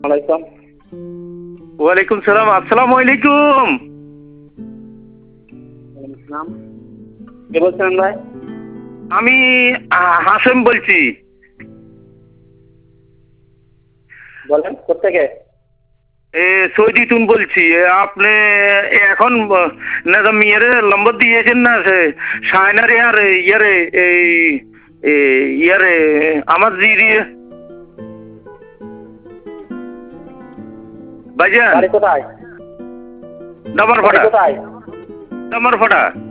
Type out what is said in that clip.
আলাইকুম। ওয়ালাইকুম সালাম। আসসালামু আলাইকুম। নাম কে বলছেন ভাই? আমি হাসেম বলছি। বলেন কোথেকে? সৌদি তুন বলছি। আপনি এখন না মেয়েরে নম্বর দিয়েছেন না শায়নারে আর ইয়ারে এই ইয়ারে আমার জিরি ভাইজান বাড়ি কোথায়? দামার বাড়ি ফাটা কোথায়? দামার ফাটা